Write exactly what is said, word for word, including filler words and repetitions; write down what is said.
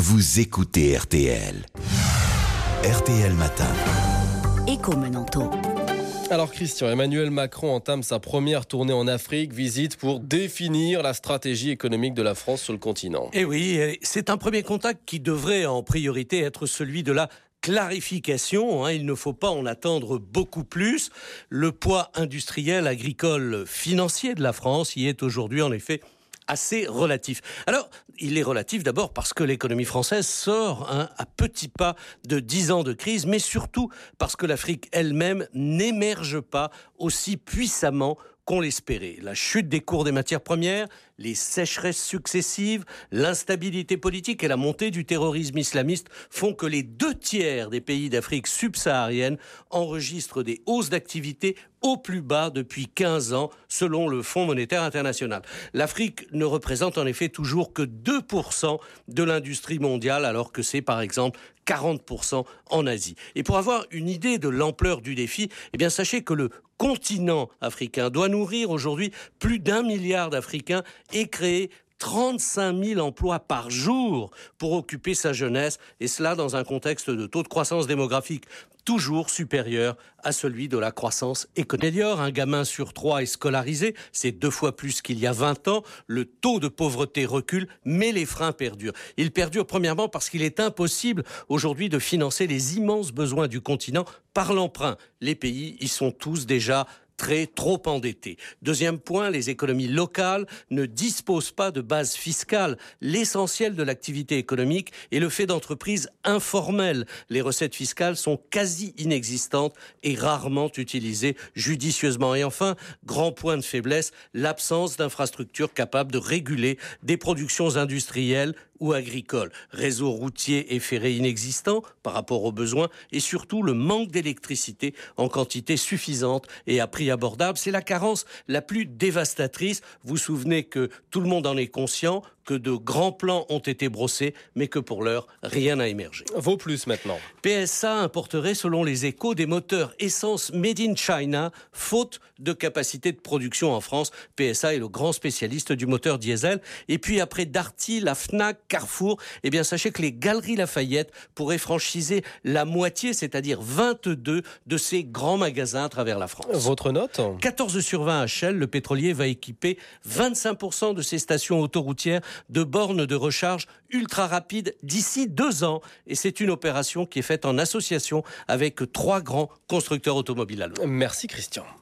vous écoutez R T L. R T L Matin. Écho Menanto. Alors Christian, Emmanuel Macron entame sa première tournée en Afrique, visite pour définir la stratégie économique de la France sur le continent. Et oui, c'est un premier contact qui devrait en priorité être celui de la clarification, hein, il ne faut pas en attendre beaucoup plus. Le poids industriel, agricole, financier de la France y est aujourd'hui en effet assez relatif. Alors, il est relatif d'abord parce que l'économie française sort hein, à petits pas de dix ans de crise, mais surtout parce que l'Afrique elle-même n'émerge pas aussi puissamment qu'on l'espérait. La chute des cours des matières premières, les sécheresses successives, l'instabilité politique et la montée du terrorisme islamiste font que les deux tiers des pays d'Afrique subsaharienne enregistrent des hausses d'activité au plus bas depuis quinze ans, selon le Fonds monétaire international. L'Afrique ne représente en effet toujours que deux pour cent de l'industrie mondiale, alors que c'est par exemple quarante pour cent en Asie. Et pour avoir une idée de l'ampleur du défi, eh bien sachez que le continent africain doit nourrir aujourd'hui plus d'un milliard d'Africains et créer trente-cinq mille emplois par jour pour occuper sa jeunesse, et cela dans un contexte de taux de croissance démographique toujours supérieur à celui de la croissance économique. D'ailleurs, un gamin sur trois est scolarisé, c'est deux fois plus qu'il y a vingt ans, le taux de pauvreté recule, mais les freins perdurent. Ils perdurent premièrement parce qu'il est impossible aujourd'hui de financer les immenses besoins du continent par l'emprunt. Les pays y sont tous déjà très trop endettés. Deuxième point, les économies locales ne disposent pas de base fiscale. L'essentiel de l'activité économique est le fait d'entreprises informelles. Les recettes fiscales sont quasi inexistantes et rarement utilisées judicieusement. Et enfin, grand point de faiblesse, l'absence d'infrastructures capables de réguler des productions industrielles ou agricoles. Réseau routier et ferré inexistant par rapport aux besoins et surtout le manque d'électricité en quantité suffisante et à prix abordable. C'est la carence la plus dévastatrice. Vous vous souvenez que tout le monde en est conscient, que de grands plans ont été brossés, mais que pour l'heure, rien n'a émergé. Vaut plus maintenant. P S A importerait, selon les Échos, des moteurs essence made in China, faute de capacité de production en France. P S A est le grand spécialiste du moteur diesel. Et puis après Darty, la Fnac, Carrefour, eh bien sachez que les Galeries Lafayette pourraient franchiser la moitié, c'est-à-dire vingt-deux de ces grands magasins à travers la France. Votre note ? quatorze sur vingt à Shell, le pétrolier va équiper vingt-cinq pour cent de ses stations autoroutières de bornes de recharge ultra rapides d'ici deux ans. Et c'est une opération qui est faite en association avec trois grands constructeurs automobiles allemands. Merci Christian.